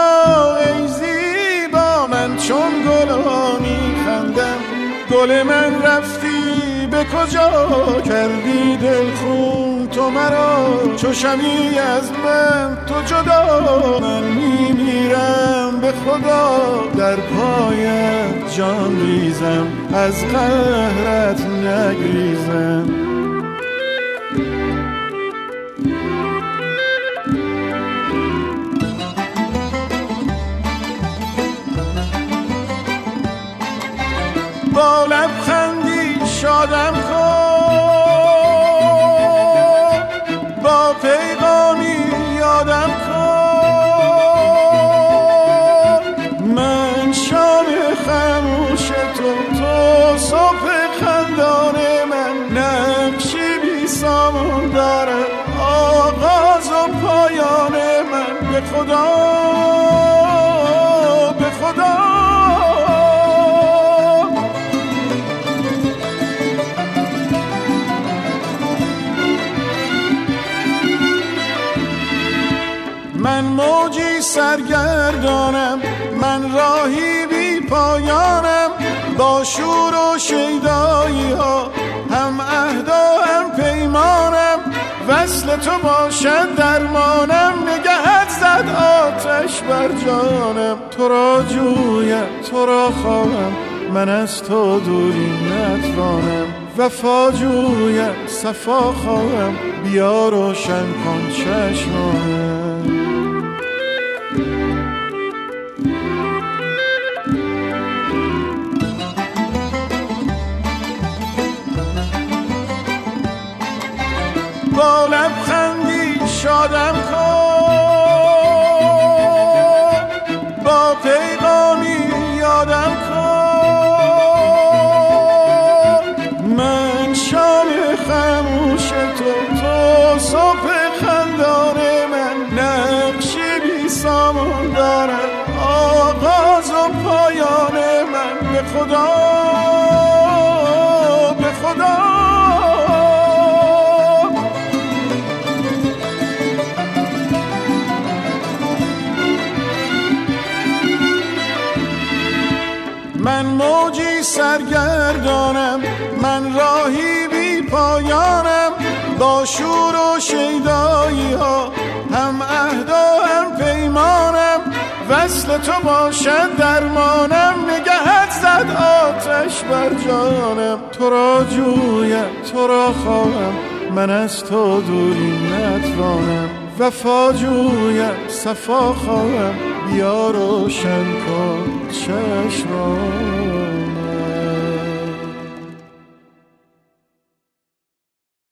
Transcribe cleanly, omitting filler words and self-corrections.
ای زیبا من چون گلا میخندم. گل من رفتی به کجا کردی دلخون تو مرا؟ چو شمی از من تو جدا، من میمیرم به خدا در پایت جان ریزم، از قهرت نگریزم. با لبخندی شادم کن، با پیغامی یادم کن. من شام خاموش تو، تو صبح خندان من. نقشی بی سامان دارم آغاز و پایان من. به خدا به خدا من موجی سرگردانم، من راهی بی پایانم. با شور و شیدایی ها هم عهد و هم پیمانم. وصل تو باشد درمانم، نگهت زد آتش بر جانم. تو را جویم تو را خواهم، من از تو دوری نتوانم. وفا جویم صفا خواهم، بیا روشن کن چشمانم. با لبخندی شادم کن، با پیغامی یادم کن. من شام خاموش تو، تو صبح خندان من. نقشی بی سامان دارم آغاز و پایان من. به خدا به خدا من موجی سرگردانم، من راهی بی پایانم. با شور و شیدایی ها هم عهد و هم پیمانم. وصل تو باشد درمانم، نگهت زد آتش بر جانم. تو را جویم تو را خواهم، من از تو دوری نتوانم. وفا جویم صفا خواهم، بیا روشن کن چشمام.